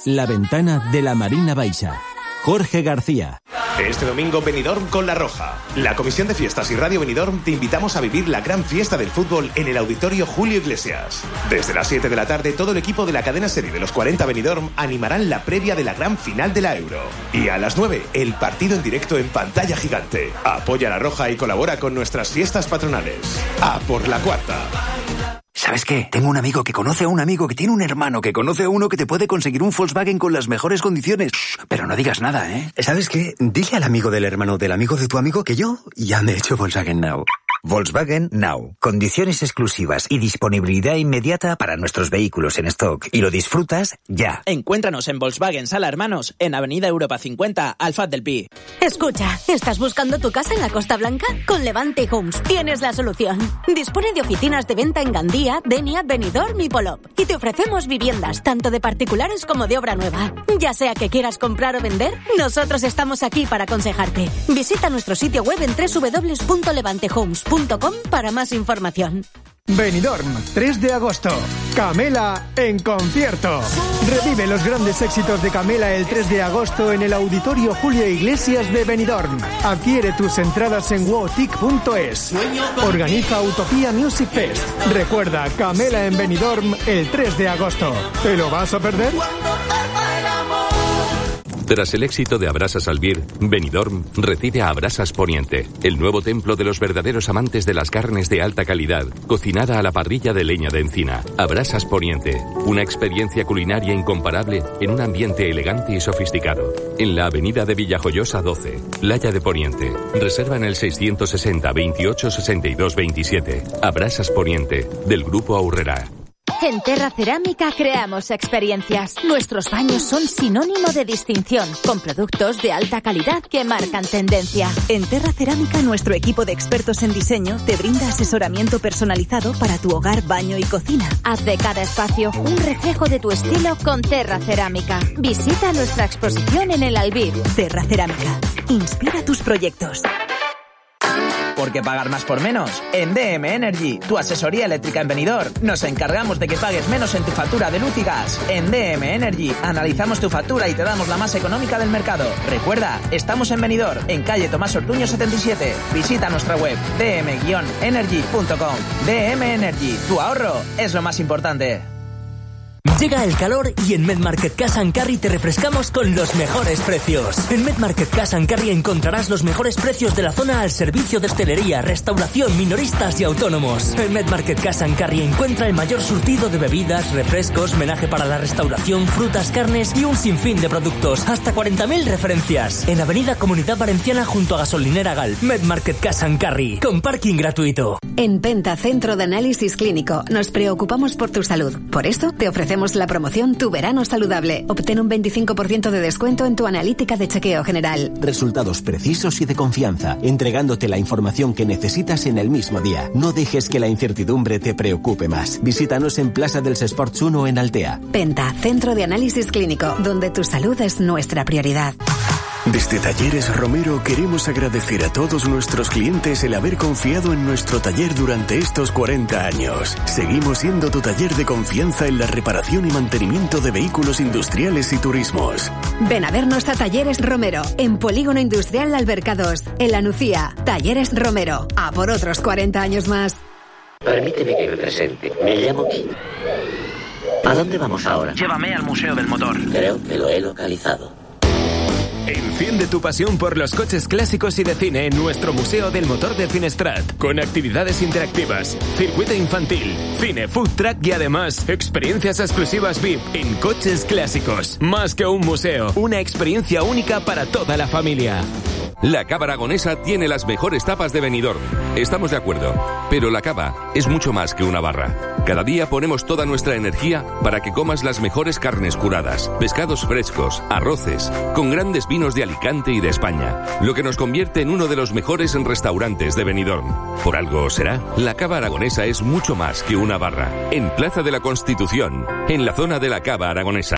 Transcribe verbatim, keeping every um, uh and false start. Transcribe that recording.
La ventana de la Marina Baixa. Jorge García. Este domingo Benidorm con La Roja. La Comisión de Fiestas y Radio Benidorm te invitamos a vivir la gran fiesta del fútbol en el Auditorio Julio Iglesias. Desde las siete de la tarde, todo el equipo de la cadena serie de los cuarenta Benidorm animarán la previa de la gran final de la Euro. Y a las nueve, el partido en directo en pantalla gigante. Apoya La Roja y colabora con nuestras fiestas patronales. A por la cuarta. ¿Sabes qué? Tengo un amigo que conoce a un amigo que tiene un hermano que conoce a uno que te puede conseguir un Volkswagen con las mejores condiciones. Shh, pero no digas nada, ¿eh? ¿Sabes qué? Dile al amigo del hermano del amigo de tu amigo que yo ya me he hecho Volkswagen Now. Volkswagen Now. Condiciones exclusivas y disponibilidad inmediata para nuestros vehículos en stock. Y lo disfrutas ya. Encuéntranos en Volkswagen Sala Hermanos, en Avenida Europa cincuenta, Alfaz del Pi. Escucha, ¿estás buscando tu casa en la Costa Blanca? Con Levante Homes tienes la solución. Dispone de oficinas de venta en Gandía, Denia, Benidorm y Polop. Y te ofrecemos viviendas, tanto de particulares como de obra nueva. Ya sea que quieras comprar o vender, nosotros estamos aquí para aconsejarte. Visita nuestro sitio web en doble u doble u doble u punto levante homes punto com para más información. Benidorm, tres de agosto. Camela en concierto. Revive los grandes éxitos de Camela el tres de agosto en el Auditorio Julio Iglesias de Benidorm. Adquiere tus entradas en wotic punto es. Organiza Utopía Music Fest. Recuerda, Camela en Benidorm el tres de agosto. ¿Te lo vas a perder? Tras el éxito de Abrasas Albir, Benidorm recibe a Abrasas Poniente, el nuevo templo de los verdaderos amantes de las carnes de alta calidad, cocinada a la parrilla de leña de encina. Abrasas Poniente, una experiencia culinaria incomparable en un ambiente elegante y sofisticado. En la avenida de Villajoyosa doce, Playa de Poniente. Reserva en el seiscientos sesenta, veintiocho, sesenta y dos, veintisiete. Abrasas Poniente, del Grupo Aurrera. En Terra Cerámica creamos experiencias. Nuestros baños son sinónimo de distinción, con productos de alta calidad que marcan tendencia. En Terra Cerámica, nuestro equipo de expertos en diseño te brinda asesoramiento personalizado para tu hogar, baño y cocina. Haz de cada espacio un reflejo de tu estilo con Terra Cerámica. Visita nuestra exposición en el Albir. Terra Cerámica. Inspira tus proyectos. ¿Por qué pagar más por menos? En D M Energy, tu asesoría eléctrica en Benidorm, nos encargamos de que pagues menos en tu factura de luz y gas. En D M Energy, analizamos tu factura y te damos la más económica del mercado. Recuerda, estamos en Benidorm, en calle Tomás Ortuño setenta y siete. Visita nuestra web d m energy punto com. D M Energy, tu ahorro es lo más importante. Llega el calor y en MedMarket Cash and Carry te refrescamos con los mejores precios. En MedMarket Cash and Carry encontrarás los mejores precios de la zona al servicio de hostelería, restauración, minoristas y autónomos. En MedMarket Cash and Carry encuentra el mayor surtido de bebidas, refrescos, menaje para la restauración, frutas, carnes y un sinfín de productos. Hasta cuarenta mil referencias. En Avenida Comunidad Valenciana junto a Gasolinera Gal. MedMarket Cash and Carry, con parking gratuito. En Penta Centro de Análisis Clínico nos preocupamos por tu salud. Por eso te ofrecemos la promoción Tu Verano Saludable. Obtén un veinticinco por ciento de descuento en tu analítica de chequeo general. Resultados precisos y de confianza, entregándote la información que necesitas en el mismo día. No dejes que la incertidumbre te preocupe más. Visítanos en Plaza dels Esports uno en Altea. Penta, Centro de Análisis Clínico, donde tu salud es nuestra prioridad. Desde Talleres Romero queremos agradecer a todos nuestros clientes el haber confiado en nuestro taller durante estos cuarenta años. Seguimos siendo tu taller de confianza en la reparación y mantenimiento de vehículos industriales y turismos. Ven a vernos a Talleres Romero, en Polígono Industrial Albercados, en La Nucía. Talleres Romero, a por otros cuarenta años más. Permíteme que me presente. Me llamo Kim. ¿A dónde vamos ahora? Llévame al Museo del Motor. Creo que lo he localizado. Enciende tu pasión por los coches clásicos y de cine en nuestro Museo del Motor de Finestrat, con actividades interactivas, circuito infantil, cine, food truck y además experiencias exclusivas V I P en coches clásicos. Más que un museo, una experiencia única para toda la familia. La Cava Aragonesa tiene las mejores tapas de Benidorm. Estamos de acuerdo, pero la cava es mucho más que una barra. Cada día ponemos toda nuestra energía para que comas las mejores carnes curadas, pescados frescos, arroces, con grandes vinos de Alicante y de España, lo que nos convierte en uno de los mejores restaurantes de Benidorm. Por algo será, la Cava Aragonesa es mucho más que una barra. En Plaza de la Constitución, en la zona de la Cava Aragonesa.